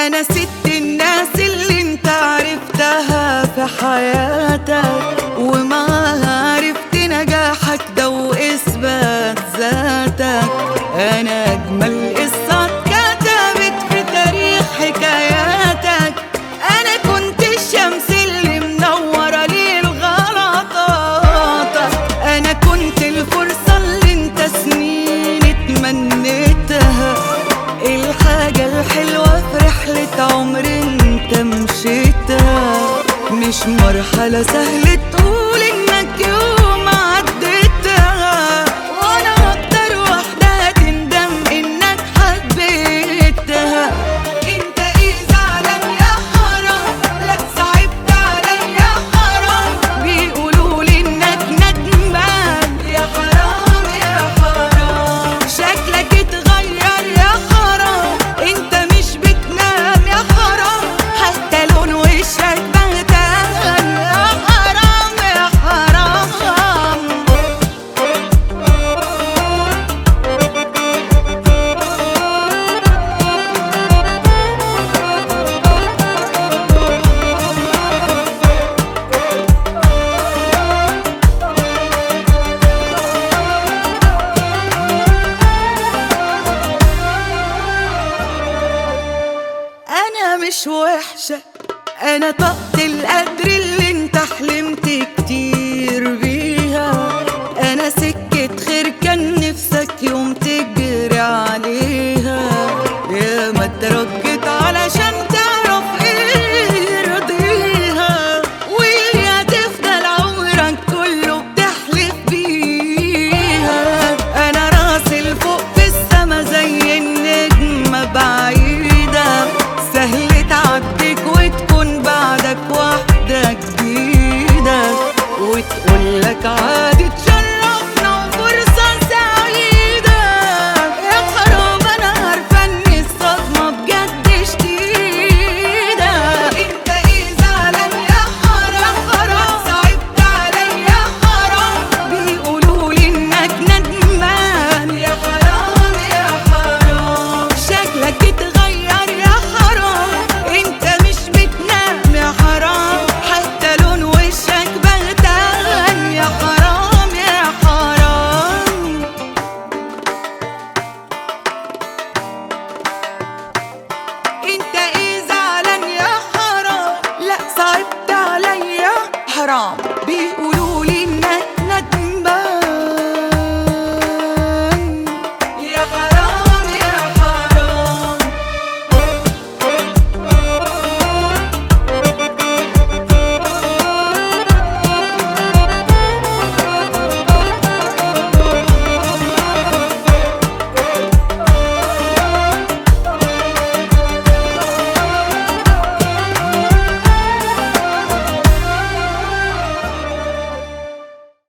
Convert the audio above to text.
انا ست الناس اللي انت عرفتها في حياتك، ومعاها عرفت نجاحك ده واثبات ذاتك. انا اجمل قصة اتكتبت في تاريخ حكاياتك. انا كنت الشمس اللي منورة ليل غلطاتك. انا كنت الفرصة اللي انت سنين اتمنيتها. الحاجة الحلوة في رحلة عمر انت مشيتها، مش مرحلة سهل تقول انك يوم عديتها. وانا اكتر واحدة هتندم انك حبيتها. انت ايه زعلان يا حرام؟ لا صعبت عليا حرام. بيقولولي انك ندمان يا حرام يا حرام. شكلك اتغير يا حرام، انت مش بتنام يا حرام. حتى لون وشك بهتان يا حرام يا حرام. أنا مش وحشة، أنا طاقة القدر اللي انت حلمت كتير بيها. أنا سكة خير كان نفسك يوم تجري عليها. يا ما اترجت علشان تعرف ايه يرضيها، وهي هتفضل عمرك كله بتحلف بيها. أنا راسي لفوق في السما زي النجمة بعيدة، سهل تعديك وتكون بعدك واحدة جديدة، وتقولك